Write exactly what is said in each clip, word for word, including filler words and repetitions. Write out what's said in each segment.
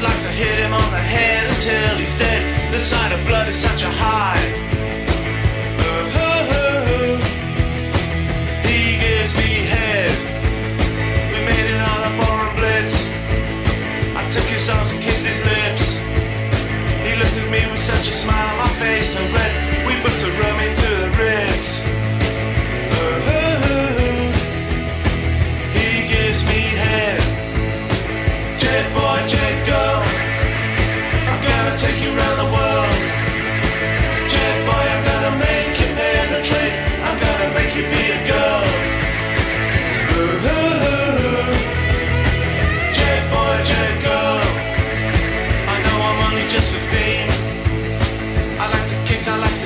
like to hit him on the head until he's dead. The sight of blood is such a high. Uh-huh. He gives me head. We made it on a foreign blitz. I took his arms and kissed his lips. He looked at me with such a smile, my face turned red. We booked a room into the Ritz. Uh-huh. He gives me head. Jet boy, jet girl, I'm gonna take you around the world. Jet boy, I'm gonna make you penetrate. I'm gonna make you be a girl. Ooh, jet boy, jet girl, I know I'm only just fifteen. I like to kick, I like to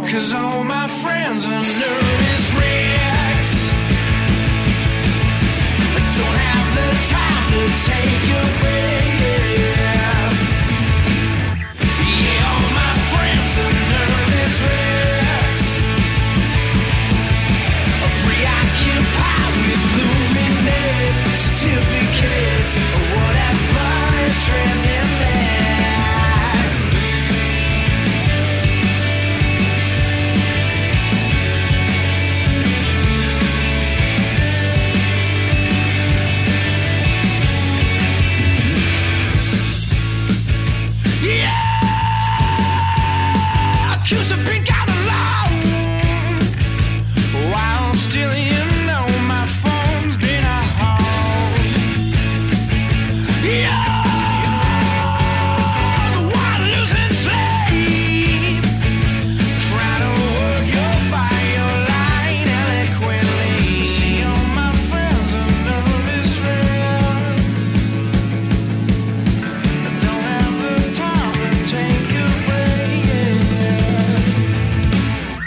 Cause all my friends are nervous wrecks. I don't have the time to take a breath. Yeah, all my friends are nervous wrecks. I'm preoccupied with looming death certificates of whatever is trending next. Accused of being got alone while still, you know, my phone's been a home. Yeah, the one losing sleep, trying to work your by your line eloquently. See, all my friends are nervous wrecks. I don't have the time to take a break.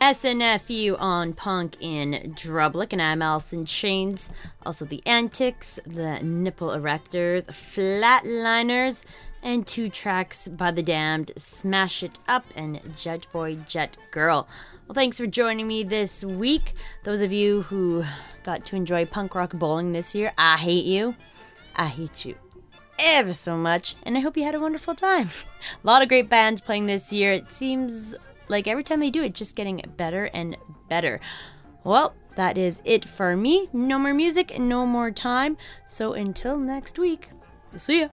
S N F U on Punk in Drublic, and I'm Allison Chains. Also the Antics, the Nipple Erectors, Flatliners, and two tracks by The Damned, Smash It Up and Jet Boy Jet Girl. Well, thanks for joining me this week. Those of you who got to enjoy punk rock bowling this year, I hate you. I hate you ever so much, and I hope you had a wonderful time. A lot of great bands playing this year. It seems like every time they do it, just getting better and better. Well, that is it for me. No more music, no more time. So until next week, see ya.